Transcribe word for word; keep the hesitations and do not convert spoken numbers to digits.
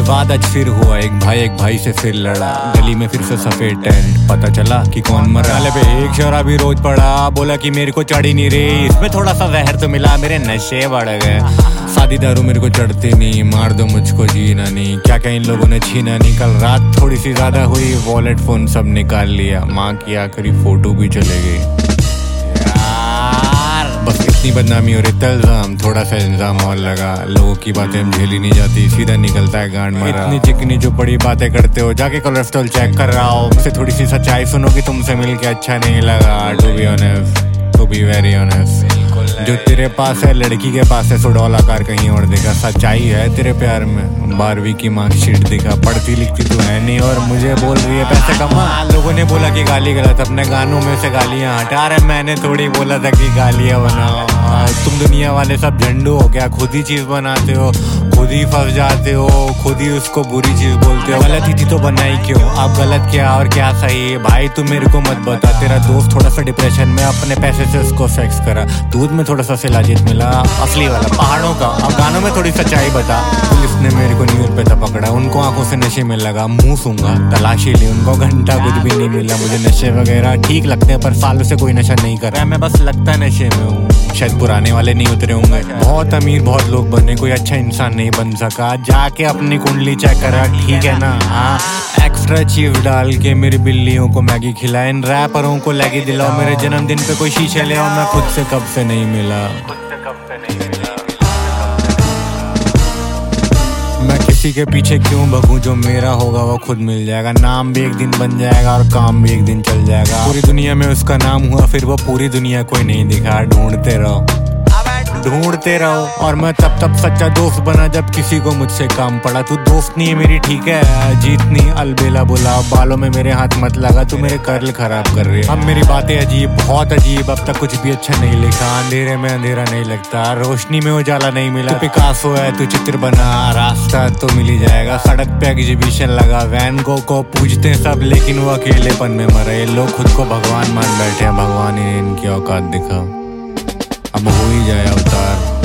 विवाद आज फिर हुआ, एक भाई एक भाई से फिर लड़ा, गली में फिर से सफेद टेंट, पता चला कि कौन मरा। पे एक शराबी रोज पड़ा, बोला कि मेरे को चढ़ी नहीं रे, इसमें थोड़ा सा जहर तो मिला, मेरे नशे बढ़ गए। सादी दारू मेरे को चढ़ती नहीं, मार दो मुझको जीना नहीं, क्या क्या इन लोगों ने छीना नहीं। कल रात थोड़ी सी ज्यादा हुई, वॉलेट फोन सब निकाल लिया, माँ की आखिरी फोटो भी चले गई। बस इतनी बदनामी और इतना इल्जाम, थोड़ा सा इंजाम और लगा, लोगों की बातें हम झेली नहीं जाती, सीधा निकलता है गांड मारा। इतनी चिकनी जो बड़ी बातें करते हो, जाके कोलेस्ट्रॉल चेक कर रहा हो, मुझसे थोड़ी सी सच्चाई सुनोगी, तुमसे मिलके अच्छा नहीं लगा। To be honest, to be very honest, जो तेरे पास है लड़की के पास है, सो डॉलाकार कहीं और दिखा। सच्चाई है तेरे प्यार में, बारहवीं की मार्कशीट दिखा, पढ़ती लिखती तो है नहीं और मुझे बोल रही है पैसे कमा। लोगों ने बोला कि गाली गलत, अपने गानों में से गालियां हटा रहे, मैंने थोड़ी बोला था कि गालियां बनाओ। तुम दुनिया वाले सब झंडू हो क्या, खुद ही चीज बनाते हो, खुद ही फंस जाते हो, खुद ही उसको बुरी चीज बोलते हो। गलत ही थी तो बनाई क्यों, अब गलत क्या और क्या सही है भाई, तू मेरे को मत बता। तेरा दोस्त थोड़ा सा डिप्रेशन में, अपने पैसे से उसको सेक्स करा, दूध में थोड़ा सा शिलाजीत मिला, असली वाला पहाड़ों का। अब गानों में थोड़ी सच्चाई बता। पुलिस ने मेरे को न्यूज पे था पकड़ा, उनको आंखों से नशे में लगा, मुंह सूंघा, तलाशी ली, उनको घंटा कुछ भी नहीं मिला। मुझे नशे वगैरह ठीक लगते हैं पर सालों से कोई नशा नहीं कर रहा, मैं बस लगता है नशे में हूँ। शायद पुराने वाले नहीं उतरे होंगे, बहुत अमीर बहुत लोग बने, कोई अच्छा इंसान नहीं बन सका। जाके अपनी कुंडली चेक करा, ठीक है ना। हाँ, एक्स्ट्रा चीज डाल के मेरी बिल्लियों को मैगी खिलाए, इन रैपरों को लैगी दिलाओ, मेरे जन्मदिन पे कोई शीशे ले आओ, मैं खुद से कब से नहीं मिला। मैं किसी के पीछे क्यों भगूं, जो मेरा होगा वो खुद मिल जाएगा। नाम भी एक दिन बन जाएगा और काम भी एक दिन चल जाएगा। पूरी दुनिया में उसका नाम हुआ, फिर वो पूरी दुनिया कोई नहीं दिखा। ढूंढते रहो ढूंढते रहो और मैं तब तब सच्चा दोस्त बना जब किसी को मुझसे काम पड़ा। तू दोस्त नहीं है मेरी, ठीक है, जीतनी अलबेला बुला, बालों में मेरे हाथ मत लगा, तू मेरे कर्ल खराब कर रही है। अब मेरी बातें अजीब, बहुत अजीब, अब तक कुछ भी अच्छा नहीं लिखा। अंधेरे में अंधेरा नहीं लगता, रोशनी में उजाला नहीं मिला। तू पिकासो है, तू चित्र बना, रास्ता तो मिल ही जाएगा। सड़क पे एग्जीबिशन लगा, वैन गो को पूछते सब, लेकिन वो अकेलेपन में मरे। लोग खुद को भगवान मान बैठे हैं, भगवान ने इनकी औकात दिखा। अब हो ही जाए अवतार।